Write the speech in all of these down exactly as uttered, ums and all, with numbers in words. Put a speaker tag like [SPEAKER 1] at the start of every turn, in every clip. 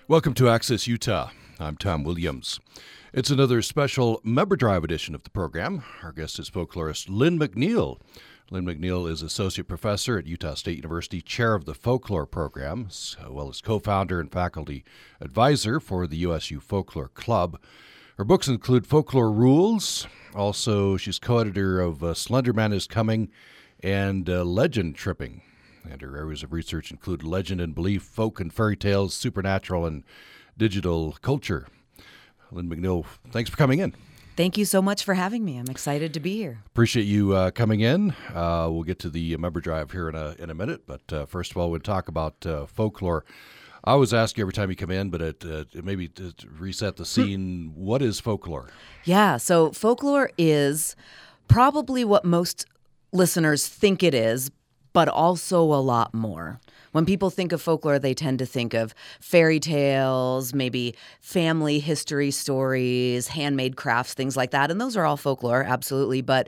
[SPEAKER 1] Welcome to Access Utah. I'm Tom Williams. It's another special Member Drive edition of the program. Our guest is folklorist Lynn McNeil. Lynn McNeil is Associate Professor at Utah State University, Chair of the Folklore Program, as well as co-founder and faculty advisor for the U S U Folklore Club. Her books include Folklore Rules. Also, she's co-editor of uh, Slender Man is Coming and uh, Legend Tripping. And her areas of research include legend and belief, folk and fairy tales, supernatural and digital culture. Lynn McNeil, thanks for coming in.
[SPEAKER 2] Thank you so much for having me. I'm excited to be here.
[SPEAKER 1] Appreciate you uh, coming in. Uh, we'll get to the member drive here in a in a minute, but uh, first of all, we'll talk about uh, folklore. I always ask you every time you come in, but it, uh, maybe to reset the scene, what is folklore?
[SPEAKER 2] Yeah, so folklore is probably what most listeners think it is, but also a lot more. When people think of folklore, they tend to think of fairy tales, maybe family history stories, handmade crafts, things like that. And those are all folklore, absolutely. But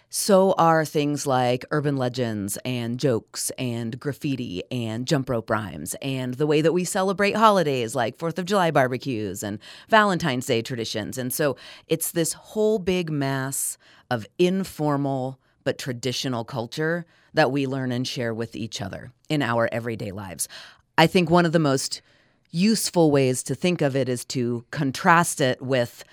[SPEAKER 2] so are things like urban legends and jokes and graffiti and jump rope rhymes and the way that we celebrate holidays like fourth of July barbecues and Valentine's Day traditions. And so it's this whole big mass of informal but traditional culture that we learn and share with each other in our everyday lives. I think one of the most useful ways to think of it is to contrast it with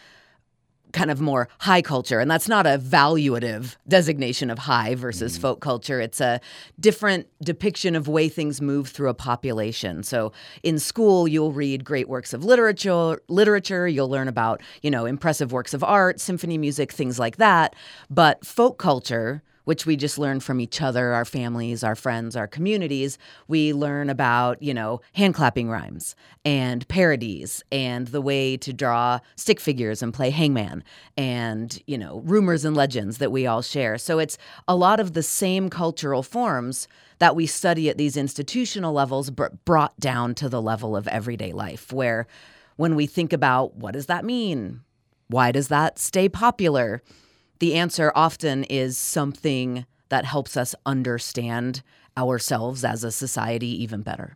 [SPEAKER 2] kind of more high culture. And that's not a valuative designation of high versus mm. folk culture. It's a different depiction of way things move through a population. So in school, you'll read great works of literature, literature. You'll learn about, you know, impressive works of art, symphony music, things like that. But folk culture, which we just learn from each other, our families, our friends, our communities. We learn about, you know, hand clapping rhymes and parodies and the way to draw stick figures and play hangman and, you know, rumors and legends that we all share. So it's a lot of the same cultural forms that we study at these institutional levels, but brought down to the level of everyday life, where when we think about what does that mean? Why does that stay popular? The answer often is something that helps us understand ourselves as a society even better.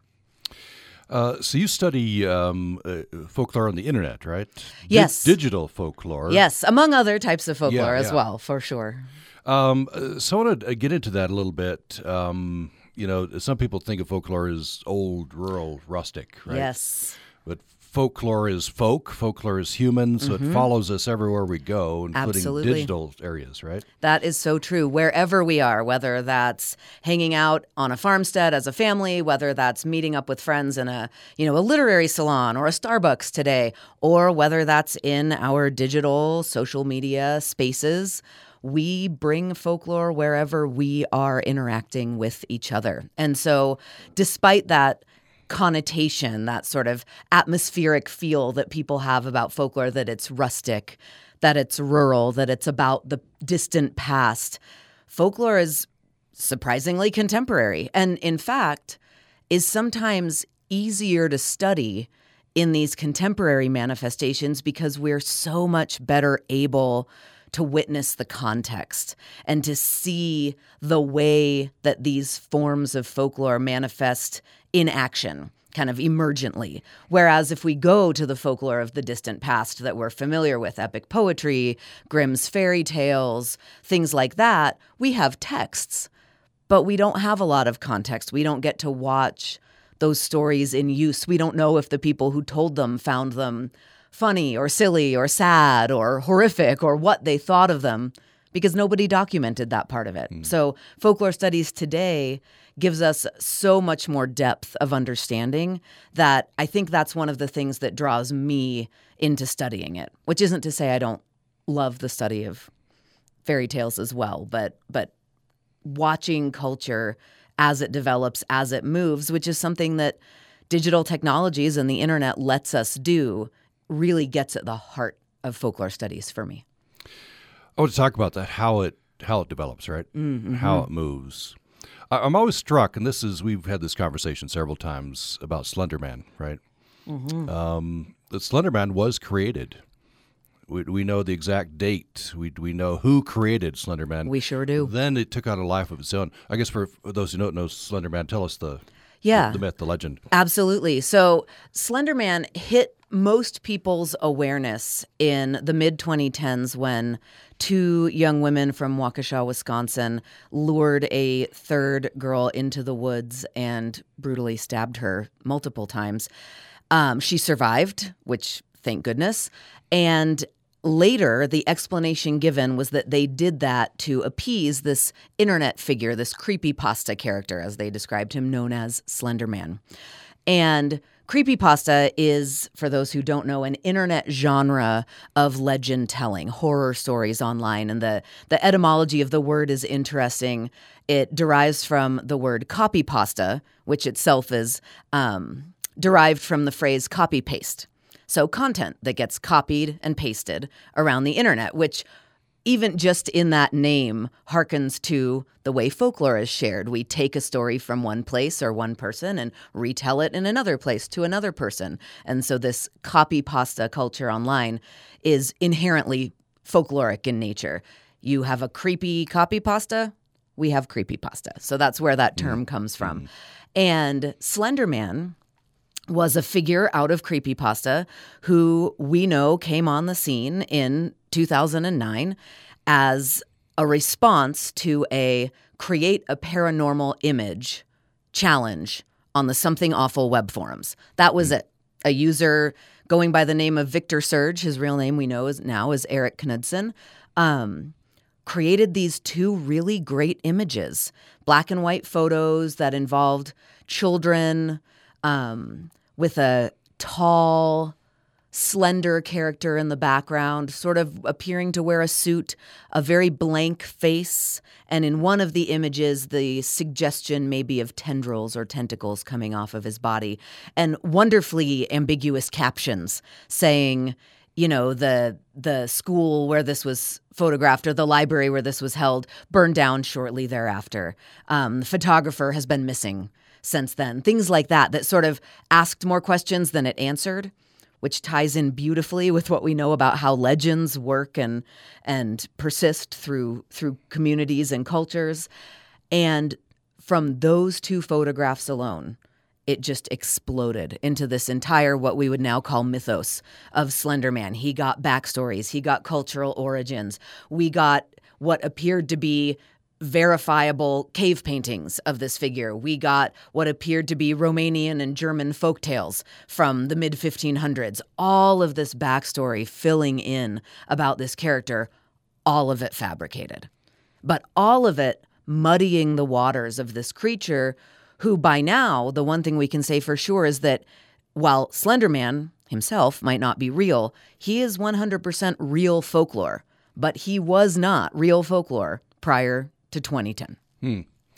[SPEAKER 1] Uh, so you study um, uh, folklore on the internet, right?
[SPEAKER 2] Yes.
[SPEAKER 1] Di- digital folklore.
[SPEAKER 2] Yes, among other types of folklore
[SPEAKER 1] yeah,
[SPEAKER 2] as
[SPEAKER 1] yeah.
[SPEAKER 2] well, for sure.
[SPEAKER 1] Um, so I want to get into that a little bit. Um, you know, some people think of folklore as old, rural, rustic, right?
[SPEAKER 2] Yes.
[SPEAKER 1] But folklore is folk, folklore is human, so mm-hmm. it follows us everywhere we go, including
[SPEAKER 2] Absolutely.
[SPEAKER 1] digital areas, right?
[SPEAKER 2] That is so true. Wherever we are, whether that's hanging out on a farmstead as a family, whether that's meeting up with friends in a, you know, a literary salon or a Starbucks today, or whether that's in our digital social media spaces, we bring folklore wherever we are interacting with each other. And so despite that connotation, that sort of atmospheric feel that people have about folklore, that it's rustic, that it's rural, that it's about the distant past, folklore is surprisingly contemporary and, in fact, is sometimes easier to study in these contemporary manifestations because we're so much better able to witness the context and to see the way that these forms of folklore manifest in action, kind of emergently. Whereas if we go to the folklore of the distant past that we're familiar with, epic poetry, Grimm's fairy tales, things like that, we have texts, but we don't have a lot of context. We don't get to watch those stories in use. We don't know if the people who told them found them funny or silly or sad or horrific or what they thought of them, because nobody documented that part of it. Mm. So folklore studies today gives us so much more depth of understanding that I think that's one of the things that draws me into studying it, which isn't to say I don't love the study of fairy tales as well, but but watching culture as it develops, as it moves, which is something that digital technologies and the internet lets us do, really gets at the heart of folklore studies for me.
[SPEAKER 1] I want to talk about that, how it how it develops, right?
[SPEAKER 2] Mm-hmm.
[SPEAKER 1] How it moves. I, I'm always struck, and this is, we've had this conversation several times about Slender Man, right? Mm-hmm. Um, the Slender Man was created. We, we know the exact date. We we know who created Slender Man.
[SPEAKER 2] We sure do.
[SPEAKER 1] Then it took on a life of its own. I guess for, for those who don't know Slender Man, tell us the
[SPEAKER 2] Yeah.
[SPEAKER 1] The, the myth, the legend.
[SPEAKER 2] Absolutely. So Slender Man hit most people's awareness in the mid twenty tens when two young women from Waukesha, Wisconsin, lured a third girl into the woods and brutally stabbed her multiple times. Um, she survived, which thank goodness. And later, the explanation given was that they did that to appease this internet figure, this creepypasta character, as they described him, known as Slender Man. And creepypasta is, for those who don't know, an internet genre of legend telling, horror stories online. And the, the etymology of the word is interesting. It derives from the word copypasta, which itself is um, derived from the phrase copy paste. So content that gets copied and pasted around the internet, which even just in that name harkens to the way folklore is shared. We take a story from one place or one person and retell it in another place to another person. And so this copypasta culture online is inherently folkloric in nature. You have a creepy copypasta, we have creepypasta. So that's where that term comes from. And Slender Man was a figure out of creepypasta who we know came on the scene in two thousand nine as a response to a create a paranormal image challenge on the Something Awful web forums. That was it. A user going by the name of Victor Surge, his real name we know is now is Eric Knudsen, um, created these two really great images, black and white photos that involved children, Um, with a tall, slender character in the background, sort of appearing to wear a suit, a very blank face, and in one of the images, the suggestion maybe of tendrils or tentacles coming off of his body, and wonderfully ambiguous captions saying, you know, the the school where this was photographed or the library where this was held burned down shortly thereafter. Um, the photographer has been missing since then. Things like that, that sort of asked more questions than it answered, which ties in beautifully with what we know about how legends work and and persist through through communities and cultures. And from those two photographs alone, it just exploded into this entire, what we would now call mythos of Slender Man. He got backstories. He got cultural origins. We got what appeared to be verifiable cave paintings of this figure. We got what appeared to be Romanian and German folktales from the mid fifteen hundreds. All of this backstory filling in about this character, all of it fabricated. But all of it muddying the waters of this creature who by now, the one thing we can say for sure is that while Slender Man himself might not be real, he is one hundred percent real folklore. But he was not real folklore prior to twenty ten.
[SPEAKER 1] Hmm.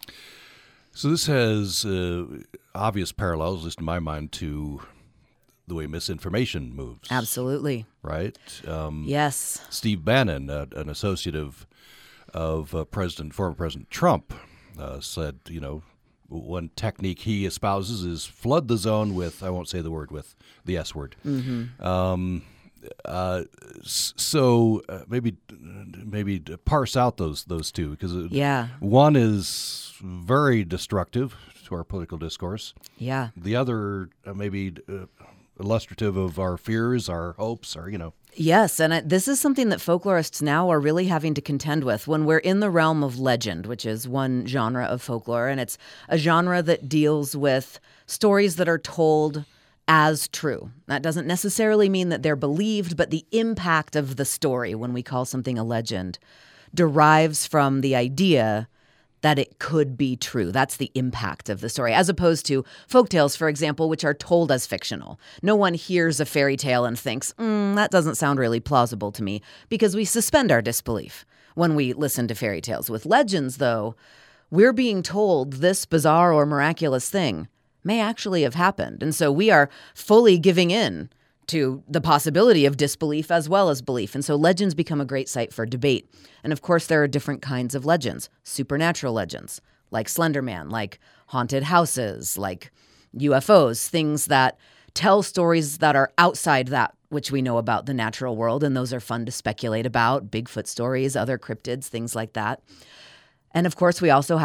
[SPEAKER 1] So this has uh, obvious parallels, at least in my mind, to the way misinformation moves.
[SPEAKER 2] Absolutely.
[SPEAKER 1] Right? Um,
[SPEAKER 2] yes.
[SPEAKER 1] Steve Bannon, uh, an associate of of uh, President, former President Trump, uh, said, you know, one technique he espouses is flood the zone with, I won't say the word, with the S word. Mm-hmm. Um, uh, so uh, maybe maybe parse out those those two, because
[SPEAKER 2] yeah.
[SPEAKER 1] one is very destructive to our political discourse.
[SPEAKER 2] Yeah.
[SPEAKER 1] The other uh, maybe uh, illustrative of our fears, our hopes, or, you know.
[SPEAKER 2] Yes, and I, this is something that folklorists now are really having to contend with when we're in the realm of legend, which is one genre of folklore, and it's a genre that deals with stories that are told as true. That doesn't necessarily mean that they're believed, but the impact of the story, when we call something a legend, derives from the idea that it could be true. That's the impact of the story, as opposed to folktales, for example, which are told as fictional. No one hears a fairy tale and thinks, mm, that doesn't sound really plausible to me, because we suspend our disbelief when we listen to fairy tales. With legends, though, we're being told this bizarre or miraculous thing may actually have happened. And so we are fully giving in to the possibility of disbelief as well as belief. And so legends become a great site for debate. And of course, there are different kinds of legends, supernatural legends, like Slender Man, like haunted houses, like U F Os, things that tell stories that are outside that which we know about the natural world. And those are fun to speculate about, Bigfoot stories, other cryptids, things like that. And of course, we also have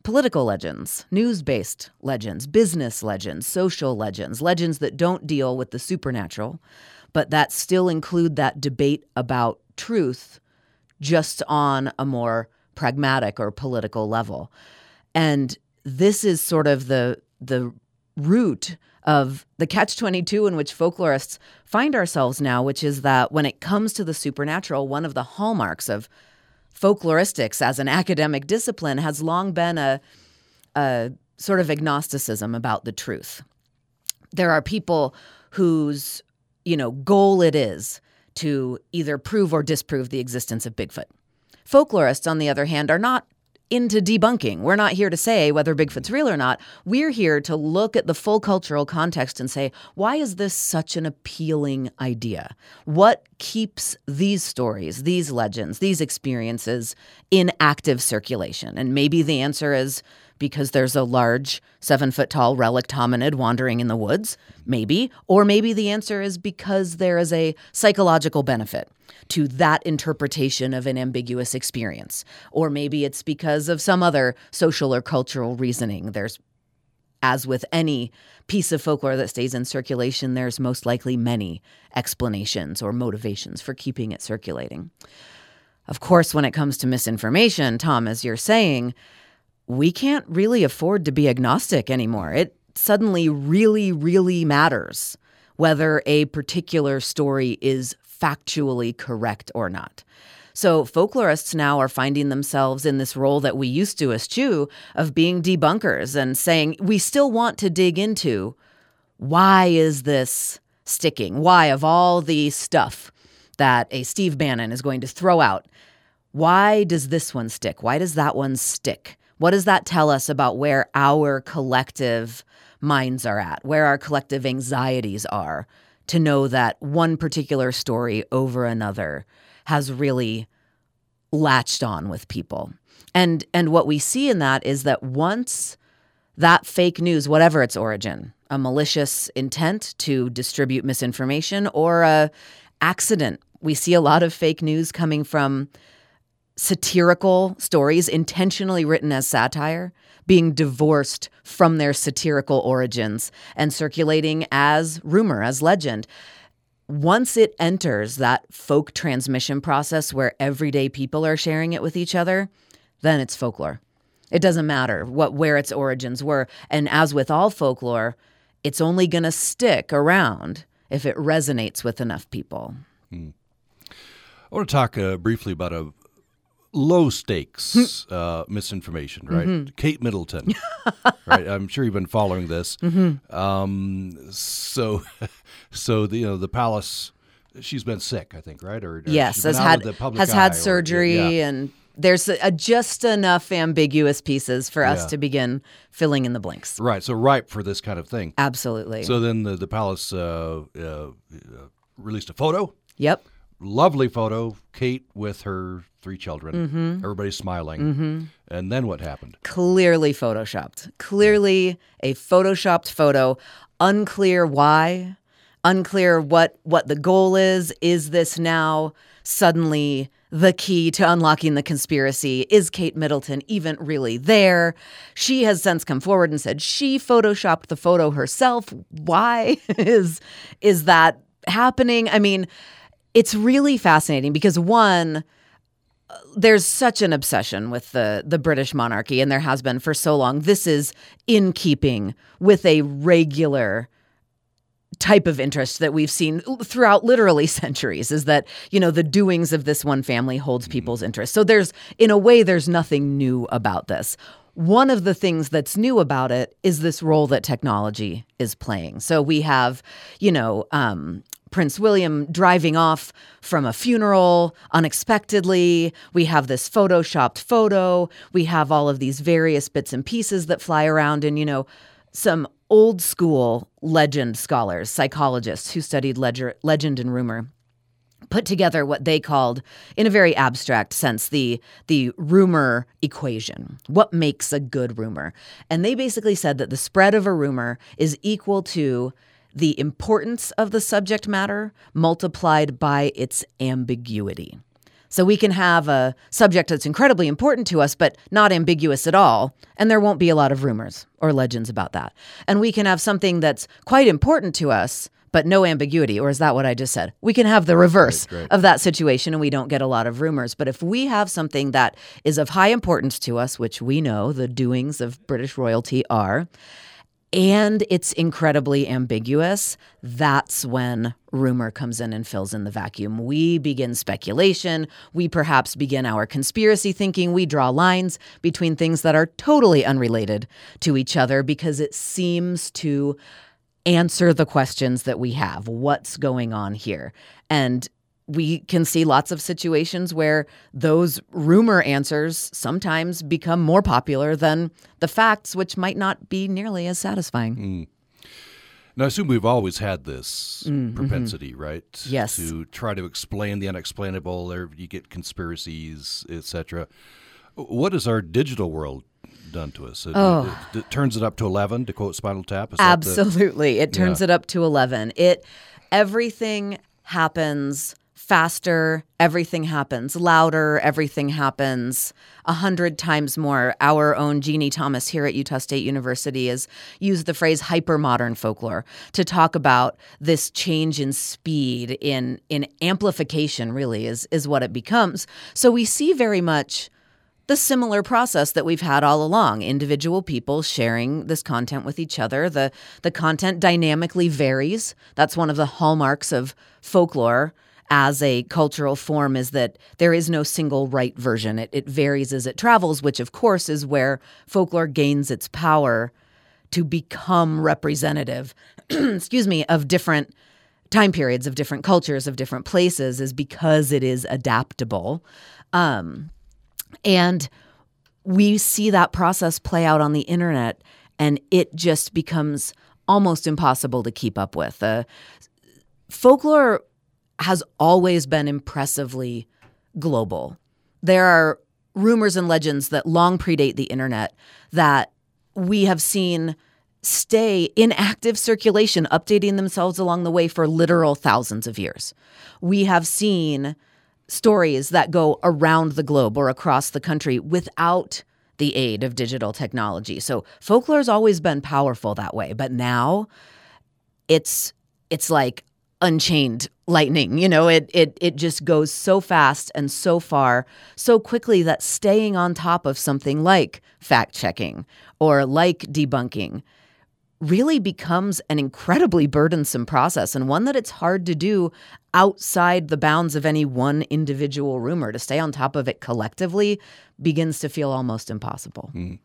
[SPEAKER 2] political legends, news-based legends, business legends, social legends, legends that don't deal with the supernatural, but that still include that debate about truth just on a more pragmatic or political level. And this is sort of the the root of the catch twenty-two in which folklorists find ourselves now, which is that when it comes to the supernatural, one of the hallmarks of folkloristics as an academic discipline has long been a, a sort of agnosticism about the truth. There are people whose, you know, goal it is to either prove or disprove the existence of Bigfoot. Folklorists, on the other hand, are not into debunking. We're not here to say whether Bigfoot's real or not. We're here to look at the full cultural context and say, why is this such an appealing idea? What keeps these stories, these legends, these experiences in active circulation? And maybe the answer is because there's a large seven-foot-tall relict hominid wandering in the woods, maybe. Or maybe the answer is because there is a psychological benefit to that interpretation of an ambiguous experience. Or maybe it's because of some other social or cultural reasoning. There's, as with any piece of folklore that stays in circulation, there's most likely many explanations or motivations for keeping it circulating. Of course, when it comes to misinformation, Tom, as you're saying, we can't really afford to be agnostic anymore. It suddenly really, really matters whether a particular story is factually correct or not. So folklorists now are finding themselves in this role that we used to eschew of being debunkers and saying, we still want to dig into why is this sticking? Why, of all the stuff that a Steve Bannon is going to throw out, why does this one stick? Why does that one stick? What does that tell us about where our collective minds are at, where our collective anxieties are, to know that one particular story over another has really latched on with people? And and what we see in that is that once that fake news, whatever its origin, a malicious intent to distribute misinformation or a accident, we see a lot of fake news coming from satirical stories intentionally written as satire being divorced from their satirical origins and circulating as rumor, as legend. Once it enters that folk transmission process where everyday people are sharing it with each other, then it's folklore. It doesn't matter what where its origins were. And as with all folklore, it's only going to stick around if it resonates with enough people.
[SPEAKER 1] Hmm. I want to talk uh, briefly about a low stakes uh, misinformation, right? Mm-hmm. Kate Middleton, right? I'm sure you've been following this. Mm-hmm. Um, so, so the you know the palace, she's been sick, I think, right? Or, or
[SPEAKER 2] yes, has had has had surgery,
[SPEAKER 1] or, yeah.
[SPEAKER 2] and there's a, a just enough ambiguous pieces for us yeah. to begin filling in the blanks.
[SPEAKER 1] Right. So ripe for this kind of thing.
[SPEAKER 2] Absolutely.
[SPEAKER 1] So then the the palace uh, uh, released a photo.
[SPEAKER 2] Yep.
[SPEAKER 1] Lovely photo, Kate with her three children.
[SPEAKER 2] Mm-hmm.
[SPEAKER 1] Everybody's smiling.
[SPEAKER 2] Mm-hmm.
[SPEAKER 1] And then what happened?
[SPEAKER 2] Clearly photoshopped. Clearly a photoshopped photo. Unclear why. Unclear what, what the goal is. Is this now suddenly the key to unlocking the conspiracy? Is Kate Middleton even really there? She has since come forward and said she photoshopped the photo herself. Why is is that happening? I mean, it's really fascinating because, one, there's such an obsession with the, the British monarchy, and there has been for so long. This is in keeping with a regular type of interest that we've seen throughout literally centuries, is that, you know, the doings of this one family holds people's interest. So there's, in a way, there's nothing new about this. One of the things that's new about it is this role that technology is playing. So we have, you know, um, Prince William driving off from a funeral unexpectedly. We have this photoshopped photo. We have all of these various bits and pieces that fly around. And, you know, some old school legend scholars, psychologists who studied ledger, legend and rumor, put together what they called, in a very abstract sense, the the rumor equation. What makes a good rumor? And they basically said that the spread of a rumor is equal to the importance of the subject matter multiplied by its ambiguity. So we can have a subject that's incredibly important to us, but not ambiguous at all, and there won't be a lot of rumors or legends about that. And we can have something that's quite important to us, but no ambiguity, or is that what I just said? We can have the reverse
[SPEAKER 1] Right, right.
[SPEAKER 2] of that situation, and we don't get a lot of rumors. But if we have something that is of high importance to us, which we know the doings of British royalty are, and it's incredibly ambiguous, that's when rumor comes in and fills in the vacuum. We begin speculation. We perhaps begin our conspiracy thinking. We draw lines between things that are totally unrelated to each other because it seems to answer the questions that we have. What's going on here? And we can see lots of situations where those rumor answers sometimes become more popular than the facts, which might not be nearly as satisfying.
[SPEAKER 1] Mm. Now, I assume we've always had this
[SPEAKER 2] Mm,
[SPEAKER 1] propensity,
[SPEAKER 2] mhm.
[SPEAKER 1] right?
[SPEAKER 2] Yes.
[SPEAKER 1] To try to explain the unexplainable. There, you get conspiracies, et cetera. What has our digital world done to us? It,
[SPEAKER 2] Oh.
[SPEAKER 1] it, it turns it up to eleven, to quote Spinal Tap. Is that the-
[SPEAKER 2] Absolutely. It turns
[SPEAKER 1] Yeah.
[SPEAKER 2] it up to eleven. It everything happens faster, everything happens louder, everything happens a hundred times more. Our own Jeannie Thomas here at Utah State University has used the phrase hypermodern folklore to talk about this change in speed, in in amplification, really, is is what it becomes. So we see very much the similar process that we've had all along. Individual people sharing this content with each other. The the content dynamically varies. That's one of the hallmarks of folklore as a cultural form, is that there is no single right version. It, it varies as it travels, which of course is where folklore gains its power to become representative, excuse me, of different time periods, of different cultures, of different places, is because it is adaptable. Um, and we see that process play out on the internet, and it just becomes almost impossible to keep up with. Uh, folklore has always been impressively global. There are rumors and legends that long predate the internet that we have seen stay in active circulation, updating themselves along the way for literal thousands of years. We have seen stories that go around the globe or across the country without the aid of digital technology. So folklore has always been powerful that way, but now it's it's like unchained lightning. You know, it it it just goes so fast and so far, so quickly that staying on top of something like fact-checking or like debunking really becomes an incredibly burdensome process, and one that it's hard to do outside the bounds of any one individual rumor. To stay on top of it collectively begins to feel almost impossible.
[SPEAKER 1] Mm.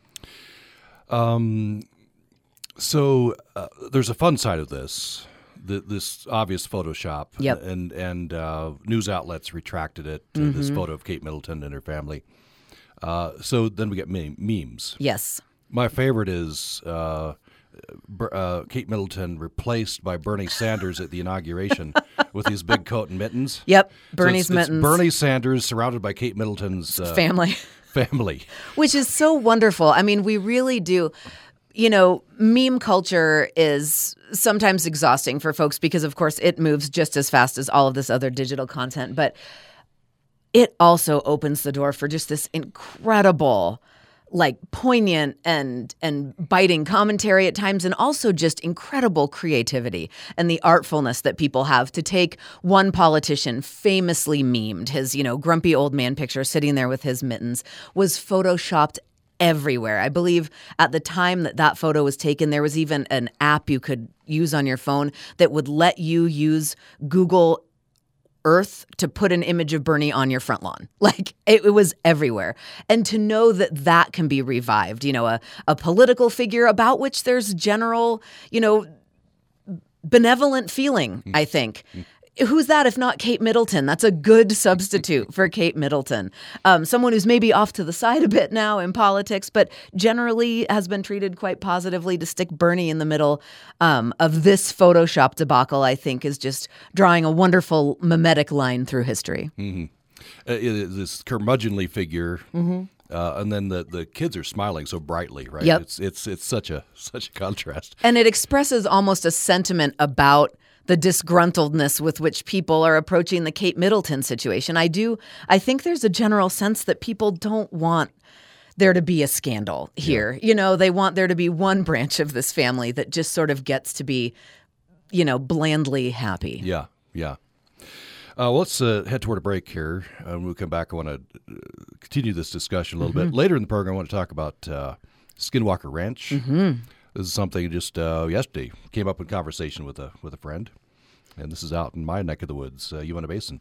[SPEAKER 1] Um, so uh, there's a fun side of this. The, this obvious Photoshop,
[SPEAKER 2] Yep.
[SPEAKER 1] and and uh, news outlets retracted it to this photo of Kate Middleton and her family. Uh, so then we get meme- memes.
[SPEAKER 2] Yes.
[SPEAKER 1] My favorite is uh, Ber- uh, Kate Middleton replaced by Bernie Sanders at the inauguration with his big coat and mittens.
[SPEAKER 2] Yep.
[SPEAKER 1] So
[SPEAKER 2] Bernie's
[SPEAKER 1] it's, it's
[SPEAKER 2] mittens.
[SPEAKER 1] Bernie Sanders surrounded by Kate Middleton's uh,
[SPEAKER 2] family.
[SPEAKER 1] family.
[SPEAKER 2] Which is so wonderful. I mean, we really do. You know, meme culture is sometimes exhausting for folks because, of course, it moves just as fast as all of this other digital content. But it also opens the door for just this incredible, like poignant and and biting commentary at times, and also just incredible creativity and the artfulness that people have to take one politician famously memed. His, you know, grumpy old man picture sitting there with his mittens was photoshopped everywhere. I believe at the time that that photo was taken, there was even an app you could use on your phone that would let you use Google Earth to put an image of Bernie on your front lawn. Like it, it was everywhere. And to know that that can be revived, you know, a, a political figure about which there's general, you know, benevolent feeling, I think. Who's that if not Kate Middleton? That's a good substitute for Kate Middleton. Um, someone who's maybe off to the side a bit now in politics, but generally has been treated quite positively. To stick Bernie in the middle um, of this Photoshop debacle, I think, is just drawing a wonderful mimetic line through history.
[SPEAKER 1] Mm-hmm. Uh, this curmudgeonly figure,
[SPEAKER 2] Mm-hmm.
[SPEAKER 1] Uh, and then the, the kids are smiling so brightly, right?
[SPEAKER 2] Yep.
[SPEAKER 1] It's it's it's such a such a contrast.
[SPEAKER 2] And it expresses almost a sentiment about the disgruntledness with which people are approaching the Kate Middleton situation. I do, I think there's a general sense that people don't want there to be a scandal here. Yeah. You know, they want there to be one branch of this family that just sort of gets to be, you know, blandly happy.
[SPEAKER 1] Yeah, yeah. Uh, well, let's uh, head toward a break here. Uh, when we come back, I want to uh, continue this discussion a little mm-hmm. bit. Later in the program, I want to talk about uh, Skinwalker Ranch.
[SPEAKER 2] Mm-hmm.
[SPEAKER 1] This is something just uh, yesterday came up in conversation with a with a friend, and this is out in my neck of the woods, uh, Uinta Basin.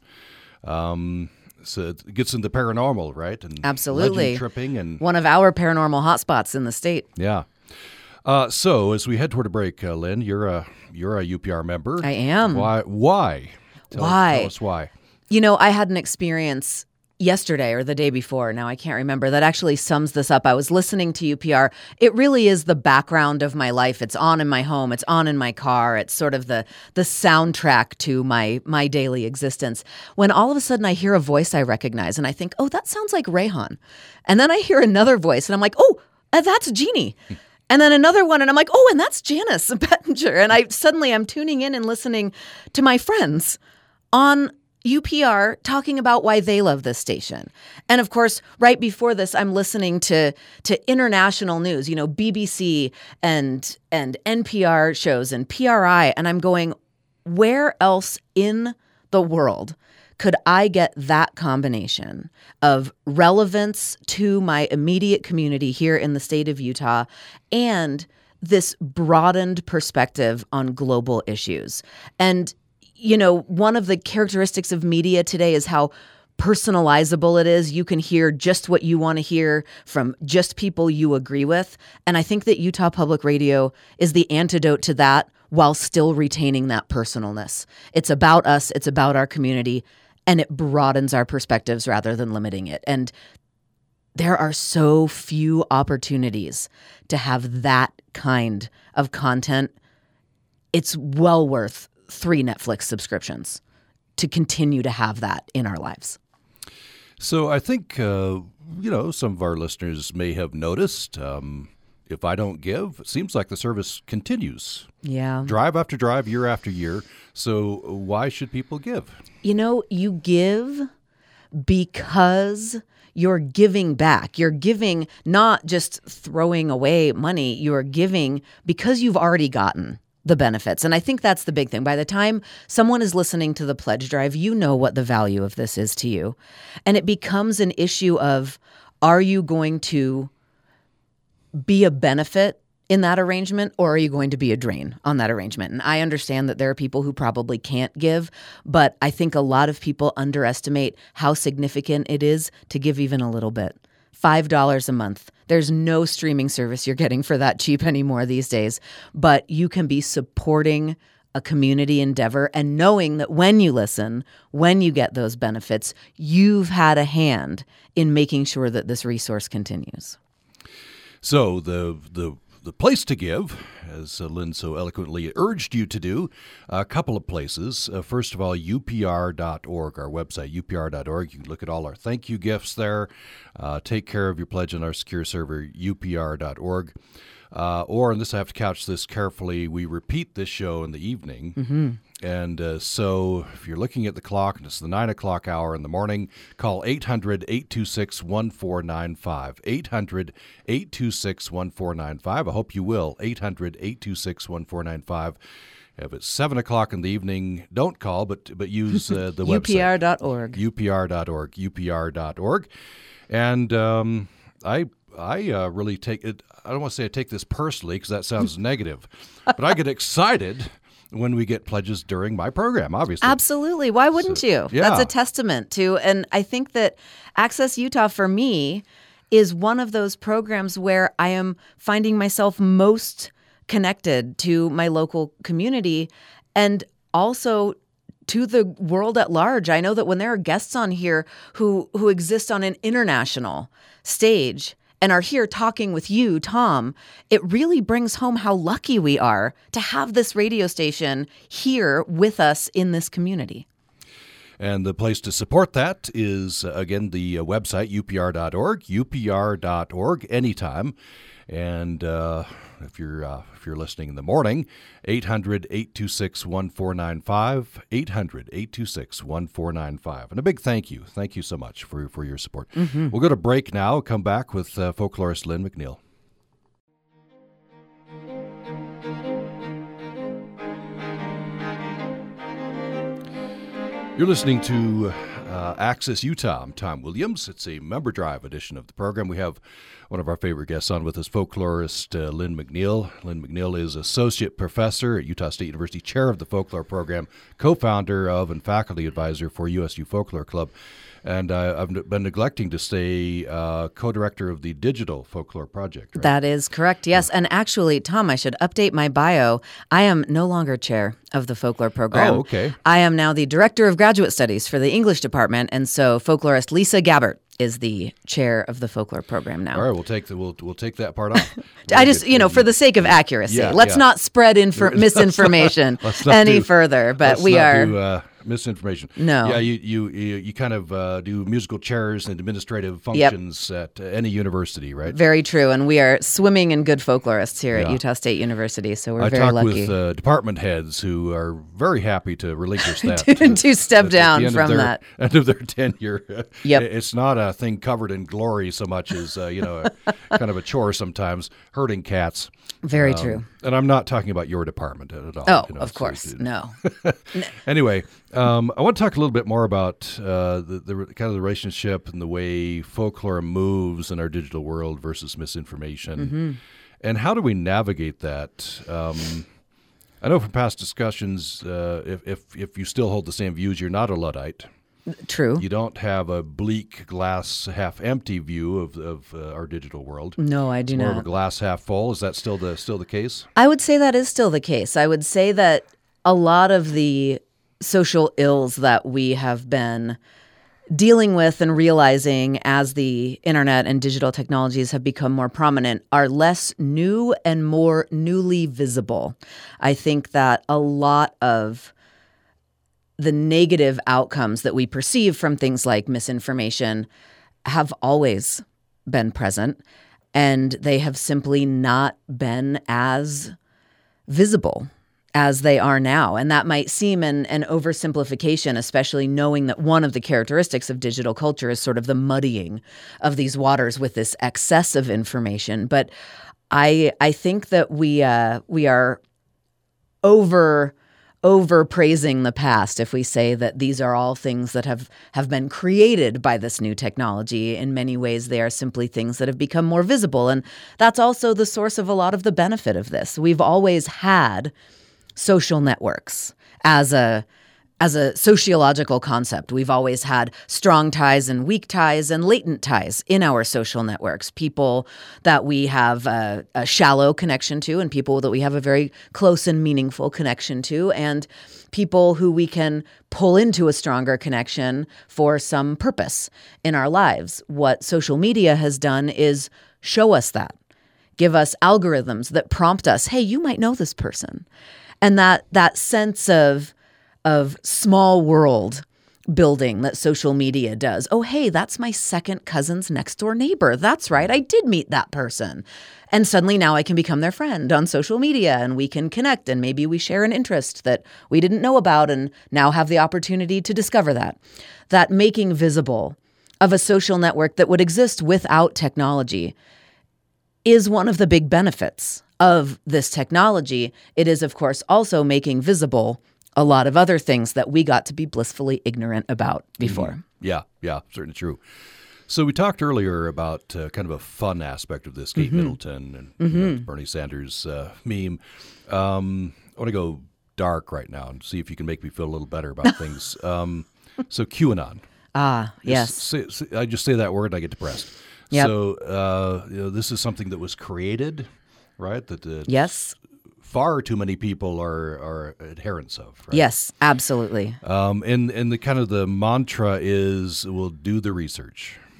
[SPEAKER 1] Um, so it gets into paranormal, right? And
[SPEAKER 2] absolutely,
[SPEAKER 1] legend tripping, and
[SPEAKER 2] one of our paranormal hotspots in the state.
[SPEAKER 1] Yeah. Uh, so as we head toward a break, uh, Lynn, you're a you're a U P R member.
[SPEAKER 2] I am.
[SPEAKER 1] Why? Why? Tell,
[SPEAKER 2] why?
[SPEAKER 1] Tell us why.
[SPEAKER 2] You know, I had an experience yesterday or the day before, now I can't remember, that actually sums this up. I was listening to U P R. It really is the background of my life. It's on in my home. It's on in my car. It's sort of the the soundtrack to my my daily existence. When all of a sudden I hear a voice I recognize and I think, oh, that sounds like Rayhan. And then I hear another voice and I'm like, oh, uh, that's Jeannie. And then another one, and I'm like, oh, and that's Janice Bettinger. And I suddenly I'm tuning in and listening to my friends on U P R talking about why they love this station. And of course, right before this, I'm listening to to international news, you know, B B C and and N P R shows and P R I. And I'm going, where else in the world could I get that combination of relevance to my immediate community here in the state of Utah and this broadened perspective on global issues? And you know, one of the characteristics of media today is how personalizable it is. You can hear just what you want to hear from just people you agree with. And I think that Utah Public Radio is the antidote to that while still retaining that personalness. It's about us. It's about our community. And it broadens our perspectives rather than limiting it. And there are so few opportunities to have that kind of content. It's well worth three Netflix subscriptions to continue to have that in our lives.
[SPEAKER 1] So I think, uh, you know, some of our listeners may have noticed, um, if I don't give, it seems like the service continues.
[SPEAKER 2] Yeah.
[SPEAKER 1] Drive after drive, year after year. So why should people give?
[SPEAKER 2] You know, you give because you're giving back. You're giving not just throwing away money. You're giving because you've already gotten the benefits. And I think that's the big thing. By the time someone is listening to the pledge drive, you know what the value of this is to you. And it becomes an issue of, are you going to be a benefit in that arrangement, or are you going to be a drain on that arrangement? And I understand that there are people who probably can't give, but I think a lot of people underestimate how significant it is to give even a little bit. five dollars a month. There's no streaming service you're getting for that cheap anymore these days, but you can be supporting a community endeavor and knowing that when you listen, when you get those benefits, you've had a hand in making sure that this resource continues.
[SPEAKER 1] So the the the place to give, as uh, Lynn so eloquently urged you to do, a couple of places. Uh, first of all, U P R dot org, our website, U P R dot org. You can look at all our thank you gifts there. Uh, take care of your pledge on our secure server, U P R dot org. Uh, or, and this I have to couch this carefully, we repeat this show in the evening.
[SPEAKER 2] Mm-hmm.
[SPEAKER 1] And uh, so if you're looking at the clock and it's the nine o'clock hour in the morning, call eight hundred, eight two six, one four nine five. eight hundred, eight two six, one four nine five. I hope you will. eight hundred, eight two six, one four nine five. If it's seven o'clock in the evening, don't call, but but use uh, the website.
[SPEAKER 2] U P R dot org.
[SPEAKER 1] U P R dot org. U P R dot org. And um, I I uh, really take it, I don't want to say I take this personally because that sounds negative, but I get excited when we get pledges during my program, obviously.
[SPEAKER 2] Absolutely. Why wouldn't
[SPEAKER 1] So,
[SPEAKER 2] you?
[SPEAKER 1] yeah.
[SPEAKER 2] That's a testament to, and I think that Access Utah for me is one of those programs where I am finding myself most connected to my local community and also to the world at large. I know that when there are guests on here who who exist on an international stage and are here talking with you, Tom, it really brings home how lucky we are to have this radio station here with us in this community.
[SPEAKER 1] And the place to support that is, uh, again, the uh, website, U P R dot org, U P R dot org, anytime. And uh, if you're uh, if you're listening in the morning, eight hundred, eight two six, one four nine five, eight hundred, eight two six, one four nine five. And a big thank you. Thank you so much for, for your support. Mm-hmm. We'll go to break now, come back with uh, folklorist Lynn McNeil. You're listening to uh, Access Utah. I'm Tom Williams. It's a member drive edition of the program. We have one of our favorite guests on with us, folklorist uh, Lynn McNeil. Lynn McNeil is associate professor at Utah State University, chair of the folklore program, co-founder of and faculty advisor for U S U Folklore Club. And uh, I've been neglecting to say uh, co-director of the Digital Folklore Project. Right?
[SPEAKER 2] That is correct, yes. And actually, Tom, I should update my bio. I am no longer chair of the folklore program.
[SPEAKER 1] Oh, okay.
[SPEAKER 2] I am now the director of graduate studies for the English department, and so folklorist Lisa Gabbert is the chair of the folklore program now.
[SPEAKER 1] All right, we'll take the, we'll we'll take that part off.
[SPEAKER 2] I just, you know, for the sake of accuracy,
[SPEAKER 1] yeah,
[SPEAKER 2] let's
[SPEAKER 1] yeah.
[SPEAKER 2] not spread infor- misinformation
[SPEAKER 1] let's not
[SPEAKER 2] any
[SPEAKER 1] do,
[SPEAKER 2] further. But
[SPEAKER 1] let's
[SPEAKER 2] we
[SPEAKER 1] not
[SPEAKER 2] are
[SPEAKER 1] do, uh, misinformation.
[SPEAKER 2] No.
[SPEAKER 1] Yeah, you you you, you kind of uh, do musical chairs and administrative functions yep. at uh, any university, right?
[SPEAKER 2] Very true, and we are swimming in good folklorists here
[SPEAKER 1] yeah.
[SPEAKER 2] at Utah State University, so we're
[SPEAKER 1] I
[SPEAKER 2] very
[SPEAKER 1] talk
[SPEAKER 2] lucky.
[SPEAKER 1] with uh, department heads who are very happy to relinquish that
[SPEAKER 2] to,
[SPEAKER 1] to,
[SPEAKER 2] to step
[SPEAKER 1] at,
[SPEAKER 2] down
[SPEAKER 1] at the end
[SPEAKER 2] from
[SPEAKER 1] of their,
[SPEAKER 2] that
[SPEAKER 1] end of their tenure.
[SPEAKER 2] Yep.
[SPEAKER 1] It's not a thing covered in glory so much as uh, you know, a, kind of a chore sometimes. Herding cats.
[SPEAKER 2] Very
[SPEAKER 1] um,
[SPEAKER 2] true.
[SPEAKER 1] And I'm not talking about your department at all.
[SPEAKER 2] Oh,
[SPEAKER 1] you know,
[SPEAKER 2] of
[SPEAKER 1] so
[SPEAKER 2] course,
[SPEAKER 1] it,
[SPEAKER 2] no.
[SPEAKER 1] Anyway, um, I want to talk a little bit more about uh, the, the kind of the relationship and the way folklore moves in our digital world versus misinformation.
[SPEAKER 2] Mm-hmm.
[SPEAKER 1] And how do we navigate that? Um, I know from past discussions, uh, if, if if you still hold the same views, you're not a Luddite.
[SPEAKER 2] True.
[SPEAKER 1] You don't have a bleak glass half empty view of of uh, our digital world.
[SPEAKER 2] No, I do
[SPEAKER 1] More
[SPEAKER 2] not.
[SPEAKER 1] of a glass half full. Is that still the still the case?
[SPEAKER 2] I would say that is still the case. I would say that a lot of the social ills that we have been dealing with and realizing as the internet and digital technologies have become more prominent are less new and more newly visible. I think that a lot of the negative outcomes that we perceive from things like misinformation have always been present, and they have simply not been as visible as they are now. And that might seem an, an oversimplification, especially knowing that one of the characteristics of digital culture is sort of the muddying of these waters with this excess of information. But I I think that we uh, we are over over praising the past if we say that these are all things that have, have been created by this new technology. In many ways, they are simply things that have become more visible. And that's also the source of a lot of the benefit of this. We've always had social networks as a as a sociological concept. We've always had strong ties and weak ties and latent ties in our social networks. People that we have a, a shallow connection to and people that we have a very close and meaningful connection to, and people who we can pull into a stronger connection for some purpose in our lives. What social media has done is show us that, give us algorithms that prompt us, hey, you might know this person. And that that sense of of small world building that social media does. Oh, hey, that's my second cousin's next door neighbor. That's right. I did meet that person. And suddenly now I can become their friend on social media and we can connect and maybe we share an interest that we didn't know about and now have the opportunity to discover that. That making visible of a social network that would exist without technology is one of the big benefits of this technology. It is, of course, also making visible a lot of other things that we got to be blissfully ignorant about before.
[SPEAKER 1] Mm-hmm. Yeah, yeah, certainly true. So we talked earlier about uh, kind of a fun aspect of this, Kate mm-hmm. Middleton and mm-hmm. you know, Bernie Sanders uh, meme. Um, I want to go dark right now and see if you can make me feel a little better about things. Um, so QAnon.
[SPEAKER 2] Ah, yes.
[SPEAKER 1] Just say, say, I just say that word and I get depressed.
[SPEAKER 2] Yep.
[SPEAKER 1] So uh, you know, this is something that was created, right? That uh,
[SPEAKER 2] yes.
[SPEAKER 1] far too many people are, are adherents of. Right?
[SPEAKER 2] Yes, absolutely.
[SPEAKER 1] Um, and and the kind of the mantra is, we'll do the research.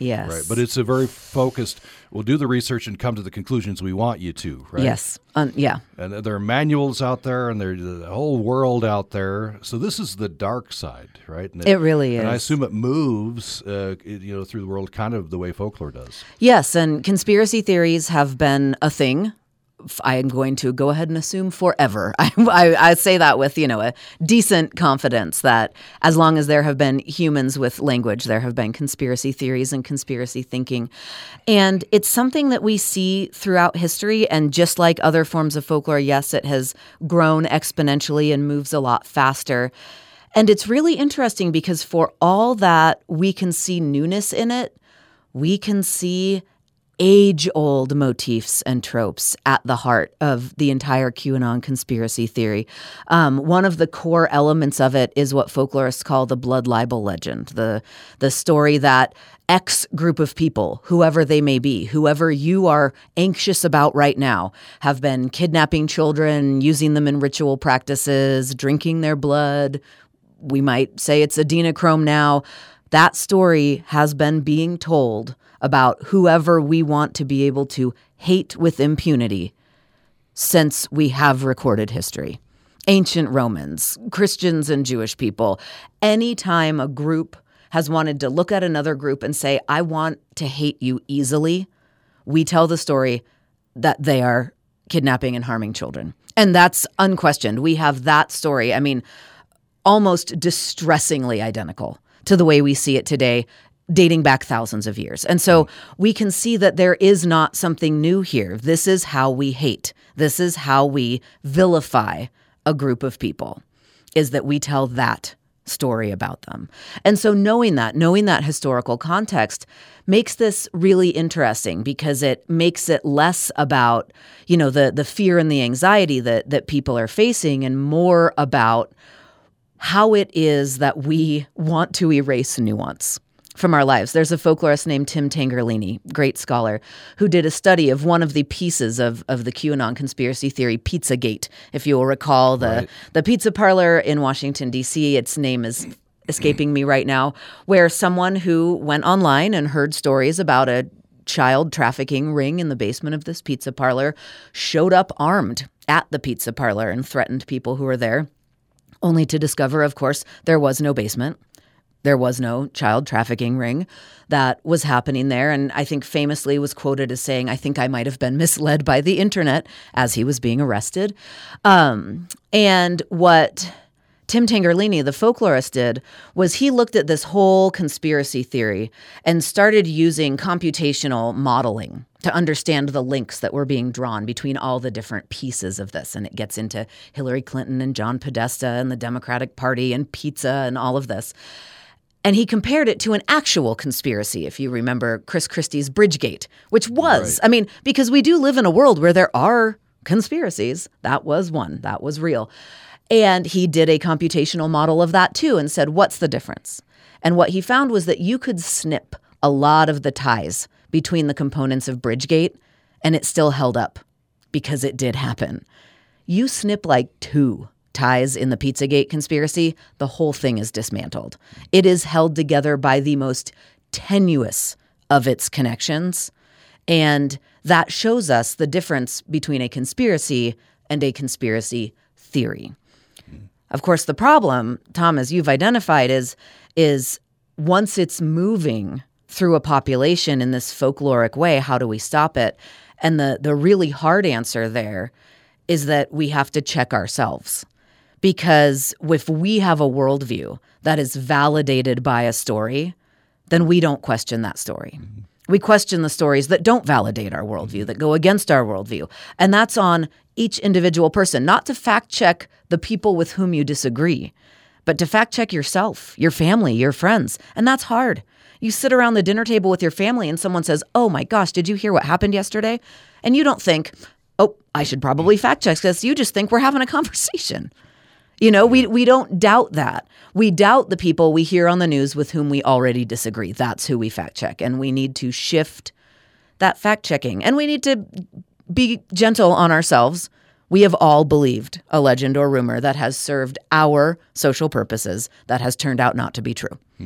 [SPEAKER 2] Yes.
[SPEAKER 1] Right. But it's a very focused, we'll do the research and come to the conclusions we want you to, right?
[SPEAKER 2] Yes. Um, yeah.
[SPEAKER 1] And there are manuals out there and there's the whole world out there. So this is the dark side, right? And
[SPEAKER 2] it, it really is.
[SPEAKER 1] And I assume it moves, uh, you know, through the world kind of the way folklore does.
[SPEAKER 2] Yes. And conspiracy theories have been a thing. I am going to go ahead and assume forever. I, I, I say that with, you know, a decent confidence that as long as there have been humans with language, there have been conspiracy theories and conspiracy thinking. And it's something that we see throughout history. And just like other forms of folklore, yes, it has grown exponentially and moves a lot faster. And it's really interesting because for all that we can see newness in it, we can see age-old motifs and tropes at the heart of the entire QAnon conspiracy theory. Um, one of the core elements of it is what folklorists call the blood libel legend, the the story that X group of people, whoever they may be, whoever you are anxious about right now, have been kidnapping children, using them in ritual practices, drinking their blood. We might say it's adrenochrome now. That story has been being told about whoever we want to be able to hate with impunity since we have recorded history. Ancient Romans, Christians and Jewish people, anytime a group has wanted to look at another group and say, I want to hate you easily, we tell the story that they are kidnapping and harming children. And that's unquestioned. We have that story, I mean, almost distressingly identical to the way we see it today, dating back thousands of years. And so we can see that there is not something new here. This is how we hate. This is how we vilify a group of people, is that we tell that story about them. And so knowing that, knowing that historical context makes this really interesting because it makes it less about, you know, the the fear and the anxiety that that people are facing and more about how it is that we want to erase nuance from our lives. There's a folklorist named Tim Tangerlini, great scholar, who did a study of one of the pieces of, of the QAnon conspiracy theory, Pizzagate. If you will recall the, right. the pizza parlor in Washington, D C, its name is escaping me right now, where someone who went online and heard stories about a child trafficking ring in the basement of this pizza parlor showed up armed at the pizza parlor and threatened people who were there, only to discover, of course, there was no basement. There was no child trafficking ring that was happening there. And I think famously was quoted as saying, I think I might have been misled by the internet as he was being arrested. Um, and what Tim Tangerlini, the folklorist, did was he looked at this whole conspiracy theory and started using computational modeling to understand the links that were being drawn between all the different pieces of this. And it gets into Hillary Clinton and John Podesta and the Democratic Party and pizza and all of this. And he compared it to an actual conspiracy, if you remember Chris Christie's Bridgegate, which was, right. I mean, because we do live in a world where there are conspiracies. That was one. That was real. And he did a computational model of that too and said, what's the difference? And what he found was that you could snip a lot of the ties between the components of Bridgegate and it still held up because it did happen. You snip like two ties in the Pizzagate conspiracy, the whole thing is dismantled. It is held together by the most tenuous of its connections. And that shows us the difference between a conspiracy and a conspiracy theory. Mm. Of course, the problem, Tom, as you've identified, is, is once it's moving through a population in this folkloric way, how do we stop it? And the, the really hard answer there is that we have to check ourselves. Because if we have a worldview that is validated by a story, then we don't question that story. Mm-hmm. We question the stories that don't validate our worldview, that go against our worldview. And that's on each individual person, not to fact check the people with whom you disagree, but to fact check yourself, your family, your friends. And that's hard. You sit around the dinner table with your family and someone says, oh my gosh, did you hear what happened yesterday? And you don't think, oh, I should probably fact check this. You just think we're having a conversation. You know, we we don't doubt that. We doubt the people we hear on the news with whom we already disagree. That's who we fact check. And we need to shift that fact checking. And we need to be gentle on ourselves. We have all believed a legend or rumor that has served our social purposes that has turned out not to be true. Mm-hmm.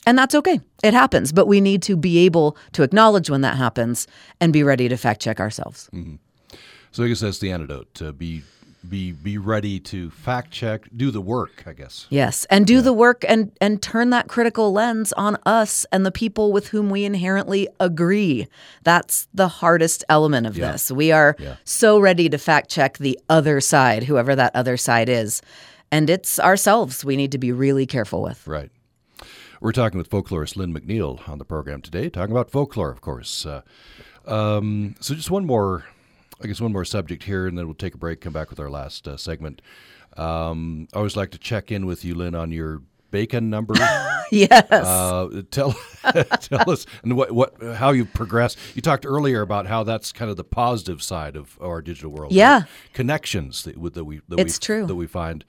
[SPEAKER 2] And that's okay. It happens. But we need to be able to acknowledge when that happens and be ready to fact check ourselves.
[SPEAKER 1] Mm-hmm. So I guess that's the antidote, to be be be ready to fact check, do the work, I guess.
[SPEAKER 2] Yes, and do yeah. the work and, and turn that critical lens on us and the people with whom we inherently agree. That's the hardest element of yeah. this. We are yeah. so ready to fact check the other side, whoever that other side is. And it's ourselves we need to be really careful with.
[SPEAKER 1] Right. We're talking with folklorist Lynn McNeil on the program today, talking about folklore, of course. Uh, um, so just one more... I guess one more subject here, and then we'll take a break, come back with our last uh, segment. Um, I always like to check in with you, Lynn, on your bacon number.
[SPEAKER 2] Yes.
[SPEAKER 1] Uh, tell tell us and what, what how you progressed. You talked earlier about how that's kind of the positive side of our digital world.
[SPEAKER 2] Yeah.
[SPEAKER 1] Right? Connections that, that we that
[SPEAKER 2] it's
[SPEAKER 1] we
[SPEAKER 2] true.
[SPEAKER 1] that we find.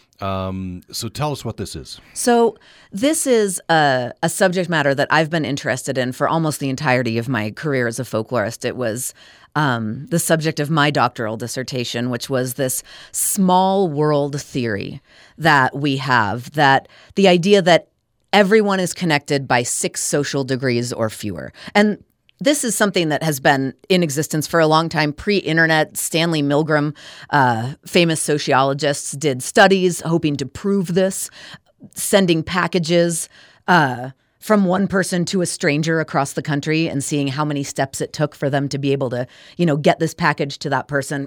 [SPEAKER 1] Um, so tell us what this is.
[SPEAKER 2] So this is a, a subject matter that I've been interested in for almost the entirety of my career as a folklorist. It was um, the subject of my doctoral dissertation, which was this small world theory that we have, that the idea that everyone is connected by six social degrees or fewer. And this is something that has been in existence for a long time, pre-internet. Stanley Milgram, uh, famous sociologists, did studies hoping to prove this, sending packages uh, from one person to a stranger across the country and seeing how many steps it took for them to be able to, you know, get this package to that person.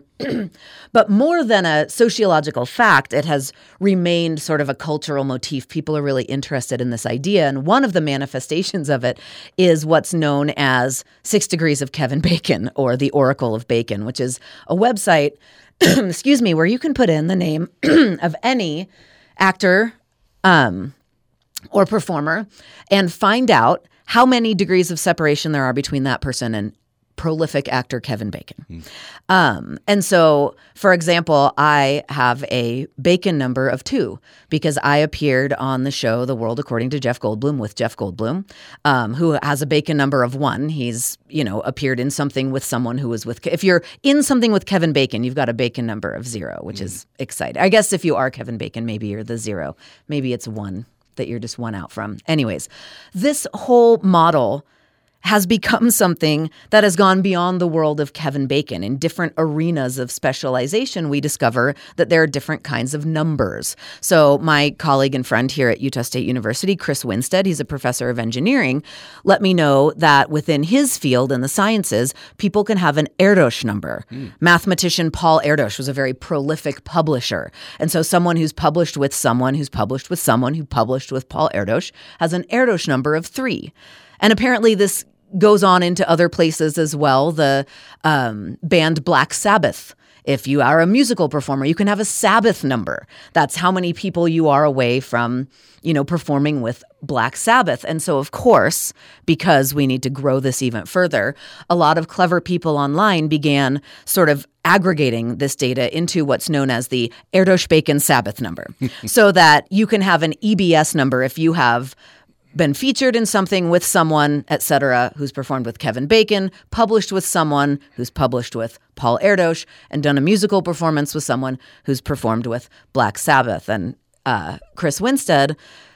[SPEAKER 2] But more than a sociological fact, it has remained sort of a cultural motif. People are really interested in this idea. And one of the manifestations of it is what's known as Six Degrees of Kevin Bacon, or the Oracle of Bacon, which is a website, excuse me, where you can put in the name of any actor, um, or performer, and find out how many degrees of separation there are between that person and prolific actor Kevin Bacon. Mm. Um, and so, for example, I have a Bacon number of two because I appeared on the show The World According to Jeff Goldblum with Jeff Goldblum, um, who has a Bacon number of one. He's, you know, appeared in something with someone who was with, if you're in something with Kevin Bacon, you've got a Bacon number of zero, which mm. is exciting. I guess if you are Kevin Bacon, maybe you're the zero. Maybe it's one that you're just one out from. Anyways, this whole model has become something that has gone beyond the world of Kevin Bacon. In different arenas of specialization, we discover that there are different kinds of numbers. So my colleague and friend here at Utah State University, Chris Winstead, he's a professor of engineering, let me know that within his field in the sciences, people can have an Erdos number. Mm. Mathematician Paul Erdos was a very prolific publisher. And so someone who's published with someone who's published with someone who published with Paul Erdos has an Erdos number of three. And apparently this goes on into other places as well. The um, band Black Sabbath. If you are a musical performer, you can have a Sabbath number. That's how many people you are away from, you know, performing with Black Sabbath. And so, of course, because we need to grow this even further, a lot of clever people online began sort of aggregating this data into what's known as the Erdos-Bacon Sabbath number, so that you can have an E B S number if you have been featured in something with someone, et cetera, who's performed with Kevin Bacon, published with someone who's published with Paul Erdos, and done a musical performance with someone who's performed with Black Sabbath. And uh, Chris Winstead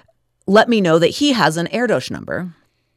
[SPEAKER 2] let me know that he has an Erdos number.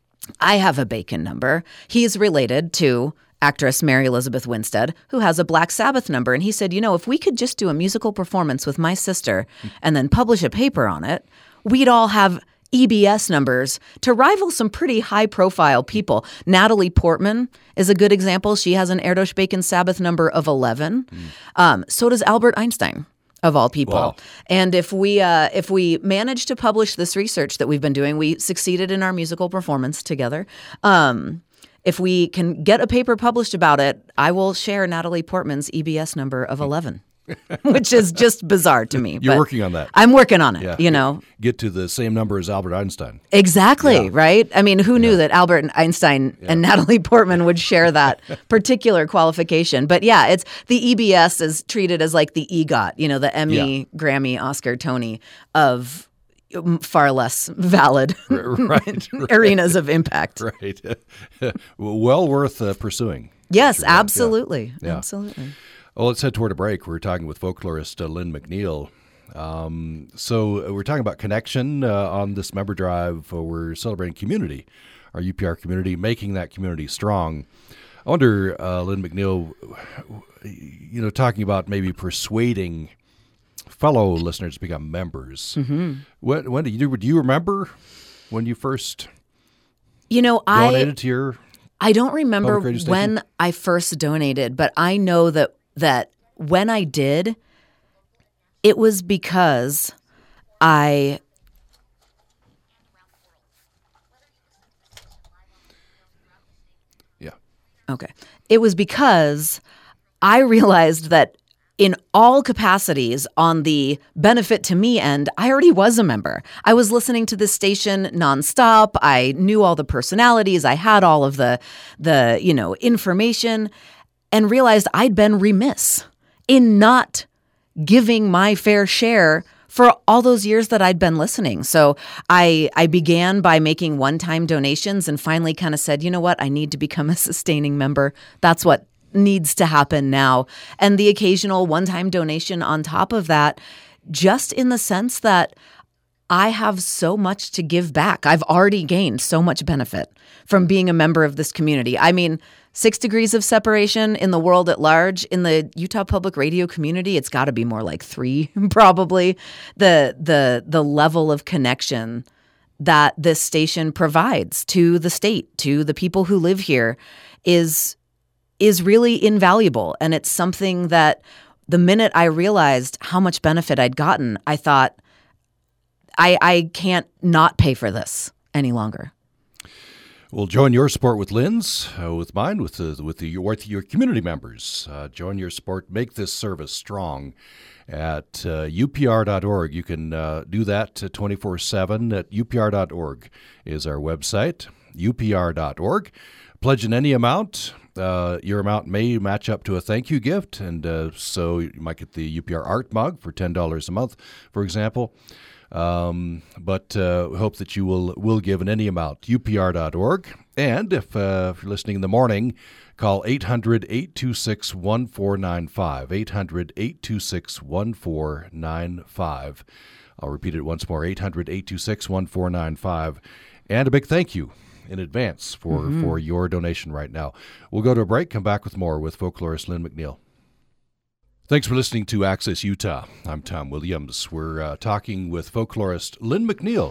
[SPEAKER 2] I have a Bacon number. He's related to actress Mary Elizabeth Winstead, who has a Black Sabbath number. And he said, you know, if we could just do a musical performance with my sister and then publish a paper on it, we'd all have E B S numbers to rival some pretty high-profile people. Natalie Portman is a good example. She has an Erdos-Bacon Sabbath number of eleven. Mm. Um, so does Albert Einstein, of all people. Wow. And if we uh, if we manage to publish this research that we've been doing, we succeeded in our musical performance together. Um, if we can get a paper published about it, I will share Natalie Portman's E B S number of eleven. Which is just bizarre to me.
[SPEAKER 1] You're working on that.
[SPEAKER 2] I'm working on it,
[SPEAKER 1] yeah.
[SPEAKER 2] you know.
[SPEAKER 1] Get to the same number as Albert Einstein.
[SPEAKER 2] Exactly, yeah. Right? I mean, who knew
[SPEAKER 1] yeah.
[SPEAKER 2] that Albert Einstein yeah. and Natalie Portman would share that particular qualification? But yeah, it's the E B S is treated as like the EGOT, you know, the Emmy, yeah. Grammy, Oscar, Tony of far less valid
[SPEAKER 1] right, right.
[SPEAKER 2] arenas of impact.
[SPEAKER 1] Right. Well worth uh, pursuing.
[SPEAKER 2] Yes, absolutely.
[SPEAKER 1] Yeah.
[SPEAKER 2] Absolutely.
[SPEAKER 1] Well, let's head toward a break. We're talking with folklorist uh, Lynn McNeil. Um, so we're talking about connection uh, on this member drive. Uh, we're celebrating community, our U P R community, making that community strong. I wonder, uh, Lynn McNeil, you know, talking about maybe persuading fellow listeners to become members.
[SPEAKER 2] Mm-hmm.
[SPEAKER 1] When, when do you do you remember when you first
[SPEAKER 2] you know
[SPEAKER 1] donated
[SPEAKER 2] I
[SPEAKER 1] to your?
[SPEAKER 2] I don't remember
[SPEAKER 1] public radio station?
[SPEAKER 2] when I first donated, but I know that that when I did, it was because I.
[SPEAKER 1] Yeah.
[SPEAKER 2] Okay. It was because I realized that in all capacities on the benefit to me end, I already was a member. I was listening to this station nonstop. I knew all the personalities. I had all of the, the, you know, information, and realized I'd been remiss in not giving my fair share for all those years that I'd been listening. So I I began by making one-time donations and finally kind of said, you know what, I need to become a sustaining member. That's what needs to happen now. And the occasional one-time donation on top of that, just in the sense that I have so much to give back. I've already gained so much benefit from being a member of this community. I mean, six degrees of separation in the world at large. In the Utah Public Radio community, it's got to be more like three, probably. The the the level of connection that this station provides to the state, to the people who live here, is is really invaluable. And it's something that the minute I realized how much benefit I'd gotten, I thought, I, I can't not pay for this any longer.
[SPEAKER 1] Well, join your support with Lynn's, uh, with mine, with the, with the with your community members. Uh, join your support. Make this service strong at uh, U P R dot org. You can uh, do that twenty-four seven at U P R dot org is our website, U P R dot org. Pledge in any amount. Uh, your amount may match up to a thank you gift, and uh, so you might get the U P R Art Mug for ten dollars a month, for example. Um, but uh, we hope that you will will give in any amount, U P R dot org. And if, uh, if you're listening in the morning, call eight hundred, eight two six, one four nine five, eight hundred, eight two six, one four nine five. I'll repeat it once more, eight hundred, eight two six, one four nine five. And a big thank you in advance for, mm-hmm. for your donation right now. We'll go to a break, come back with more with folklorist Lynn McNeil. Thanks for listening to Access Utah. I'm Tom Williams. We're uh, talking with folklorist Lynn McNeil,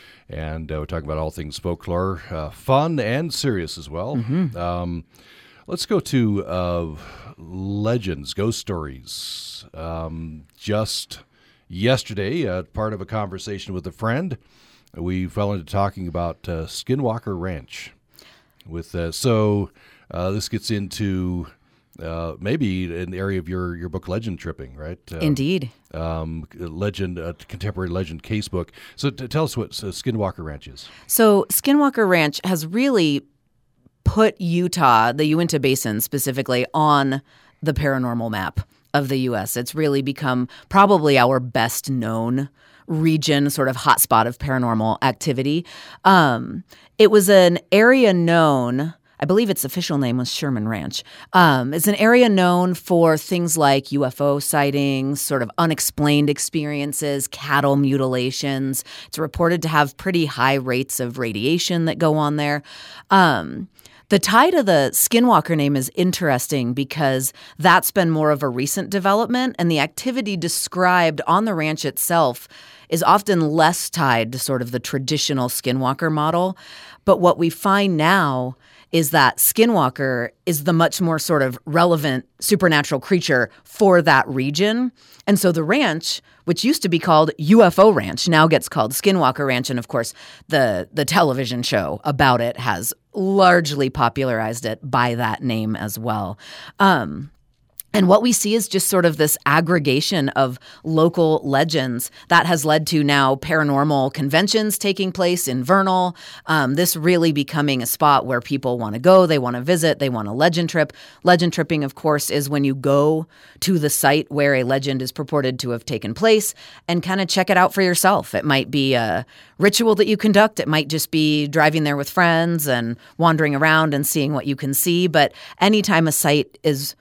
[SPEAKER 1] and uh, we're talking about all things folklore, uh, fun and serious as well. Mm-hmm. Um, let's go to uh, legends, ghost stories. Um, just yesterday, uh, part of a conversation with a friend, we fell into talking about uh, Skinwalker Ranch. With uh, so uh, this gets into uh, maybe an area of your, your book, Legend Tripping, right? Uh,
[SPEAKER 2] Indeed.
[SPEAKER 1] Um, legend, uh, contemporary legend casebook. So t- tell us what uh, Skinwalker Ranch is.
[SPEAKER 2] So Skinwalker Ranch has really put Utah, the Uinta Basin specifically, on the paranormal map of the U S. It's really become probably our best known region, sort of hotspot of paranormal activity. Um, it was an area known, I believe its official name was Sherman Ranch. Um, it's an area known for things like U F O sightings, sort of unexplained experiences, cattle mutilations. It's reported to have pretty high rates of radiation that go on there. Um, The tie to the Skinwalker name is interesting because that's been more of a recent development, and the activity described on the ranch itself is often less tied to sort of the traditional Skinwalker model. But what we find now is that Skinwalker is the much more sort of relevant supernatural creature for that region. And so the ranch, which used to be called U F O Ranch, now gets called Skinwalker Ranch. And of course, the, the television show about it has largely popularized it by that name as well. Um, And what we see is just sort of this aggregation of local legends that has led to now paranormal conventions taking place in Vernal. Um, this really becoming a spot where people want to go, they want to visit, they want a legend trip. Legend tripping, of course, is when you go to the site where a legend is purported to have taken place and kind of check it out for yourself. It might be a ritual that you conduct. It might just be driving there with friends and wandering around and seeing what you can see. But anytime a site is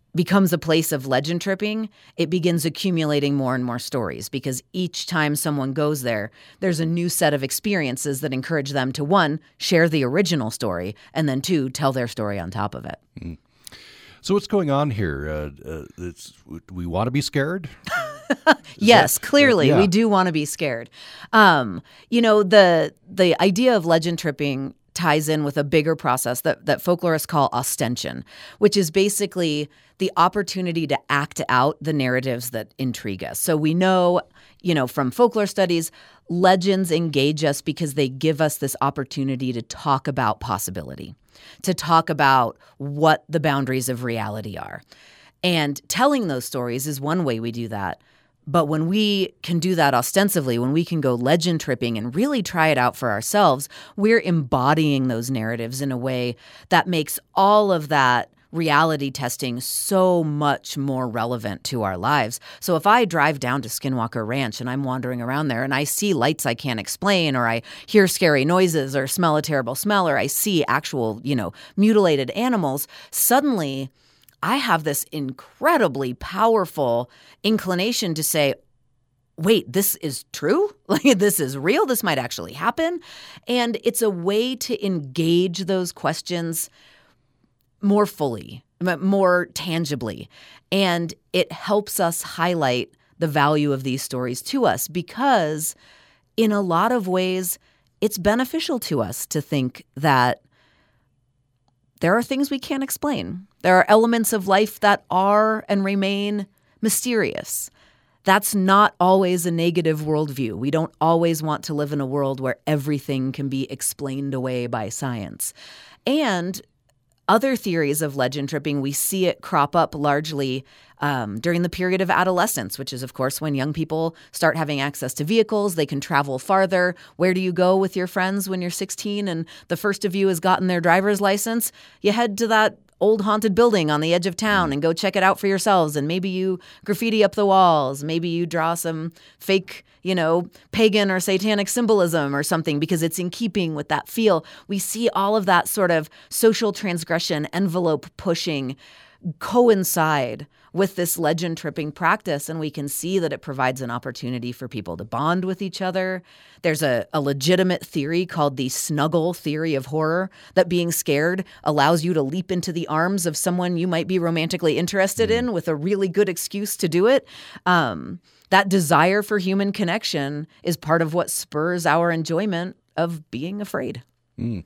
[SPEAKER 2] becomes a place of legend tripping, it begins accumulating more and more stories because each time someone goes there, there's a new set of experiences that encourage them to, one, share the original story, and then two, tell their story on top of it.
[SPEAKER 1] Mm. So what's going on here? Uh, uh, it's, we want to be scared?
[SPEAKER 2] Yes,
[SPEAKER 1] that,
[SPEAKER 2] clearly,
[SPEAKER 1] uh, yeah.
[SPEAKER 2] we do want to be scared. Um, you know, the the idea of legend tripping ties in with a bigger process that, that folklorists call ostension, which is basically the opportunity to act out the narratives that intrigue us. So we know, you know, from folklore studies, legends engage us because they give us this opportunity to talk about possibility, to talk about what the boundaries of reality are. And telling those stories is one way we do that. But when we can do that ostensively, when we can go legend tripping and really try it out for ourselves, we're embodying those narratives in a way that makes all of that reality testing so much more relevant to our lives. So if I drive down to Skinwalker Ranch and I'm wandering around there and I see lights I can't explain, or I hear scary noises or smell a terrible smell, or I see actual, you know, mutilated animals, suddenly I have this incredibly powerful inclination to say, wait, this is true? Like, this is real? This might actually happen? And it's a way to engage those questions more fully, more tangibly. And it helps us highlight the value of these stories to us because in a lot of ways, it's beneficial to us to think that there are things we can't explain. There are elements of life that are and remain mysterious. That's not always a negative worldview. We don't always want to live in a world where everything can be explained away by science. And other theories of legend tripping, we see it crop up largely um, during the period of adolescence, which is, of course, when young people start having access to vehicles. They can travel farther. Where do you go with your friends when you're sixteen and the first of you has gotten their driver's license? You head to that old haunted building on the edge of town and go check it out for yourselves. And maybe you graffiti up the walls. Maybe you draw some fake, you know, pagan or satanic symbolism or something because it's in keeping with that feel. We see all of that sort of social transgression, envelope pushing coincide with this legend tripping practice, and we can see that it provides an opportunity for people to bond with each other. There's a, a legitimate theory called the snuggle theory of horror, that being scared allows you to leap into the arms of someone you might be romantically interested mm. in with a really good excuse to do it. Um, that desire for human connection is part of what spurs our enjoyment of being afraid.
[SPEAKER 1] Mm.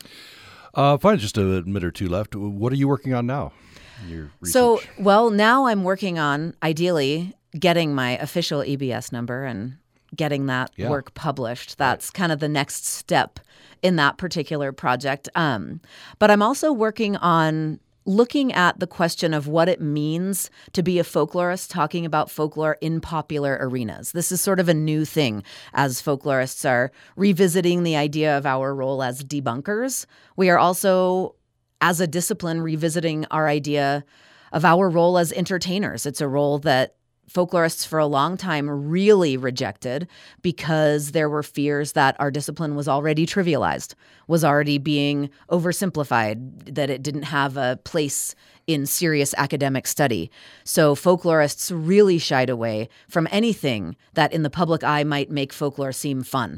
[SPEAKER 1] Uh, fine, just a minute or two left. What are you working on now? Your research?
[SPEAKER 2] So, well, now I'm working on, ideally, getting my official E B S number and getting that yeah. work published. That's right. kind of the next step in that particular project. Um, but I'm also working on looking at the question of what it means to be a folklorist talking about folklore in popular arenas. This is sort of a new thing as folklorists are revisiting the idea of our role as debunkers. We are also, as a discipline, revisiting our idea of our role as entertainers. It's a role that folklorists for a long time really rejected because there were fears that our discipline was already trivialized, was already being oversimplified, that it didn't have a place in serious academic study. So folklorists really shied away from anything that in the public eye might make folklore seem fun.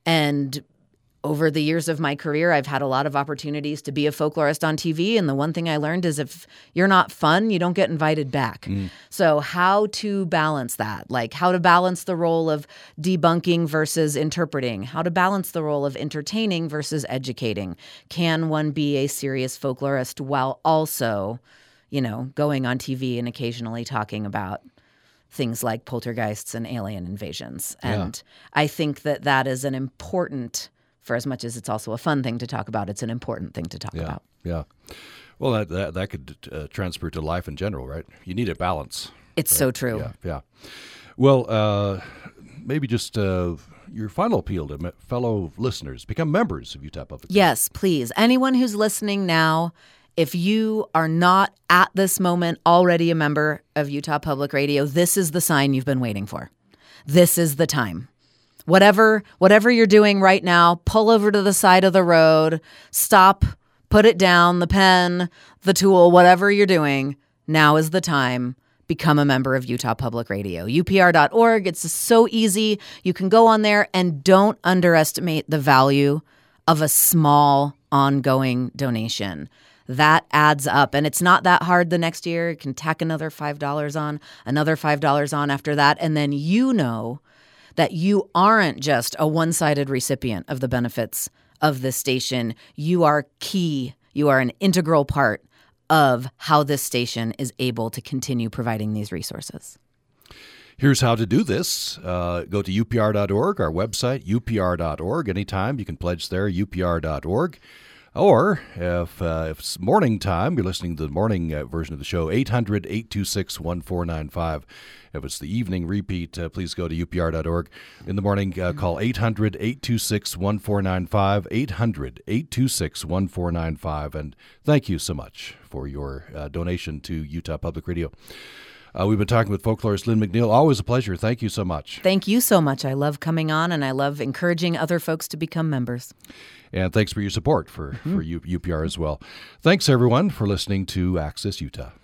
[SPEAKER 2] And over the years of my career, I've had a lot of opportunities to be a folklorist on T V. And the one thing I learned is if you're not fun, you don't get invited back. Mm. So how to balance that, like how to balance the role of debunking versus interpreting, how to balance the role of entertaining versus educating. Can one be a serious folklorist while also, you know, going on T V and occasionally talking about things like poltergeists and alien invasions? And yeah. I think that that is an important, for as much as it's also a fun thing to talk about, it's an important thing to talk
[SPEAKER 1] yeah,
[SPEAKER 2] about.
[SPEAKER 1] Yeah. Well, that that, that could uh, transfer to life in general, right? You need a balance.
[SPEAKER 2] It's
[SPEAKER 1] right?
[SPEAKER 2] so true.
[SPEAKER 1] Yeah, yeah. Well, uh, maybe just uh, your final appeal to me- fellow listeners, become members of Utah Public Radio.
[SPEAKER 2] Yes, please. Anyone who's listening now, if you are not at this moment already a member of Utah Public Radio, this is the sign you've been waiting for. This is the time. Whatever whatever you're doing right now, pull over to the side of the road, stop, put it down, the pen, the tool, whatever you're doing, now is the time. Become a member of Utah Public Radio. U P R dot org. It's so easy. You can go on there, and don't underestimate the value of a small ongoing donation. That adds up, and it's not that hard the next year. You can tack another five dollars on, another five dollars on after that, and then you know that you aren't just a one-sided recipient of the benefits of this station. You are key. You are an integral part of how this station is able to continue providing these resources.
[SPEAKER 1] Here's how to do this. Uh, go to U P R dot org, our website, U P R dot org. Anytime you can pledge there, U P R dot org. Or if, uh, if it's morning time, you're listening to the morning uh, version of the show, eight hundred, eight two six, one four nine five. If it's the evening repeat, uh, please go to U P R dot org. In the morning, uh, call eight hundred, eight two six, one four nine five, eight hundred, eight two six, one four nine five. And thank you so much for your uh, donation to Utah Public Radio. Uh, we've been talking with folklorist Lynn McNeil. Always a pleasure. Thank you so much.
[SPEAKER 2] Thank you so much. I love coming on, and I love encouraging other folks to become members.
[SPEAKER 1] And thanks for your support for, mm-hmm. for U- UPR as well. Thanks, everyone, for listening to Access Utah.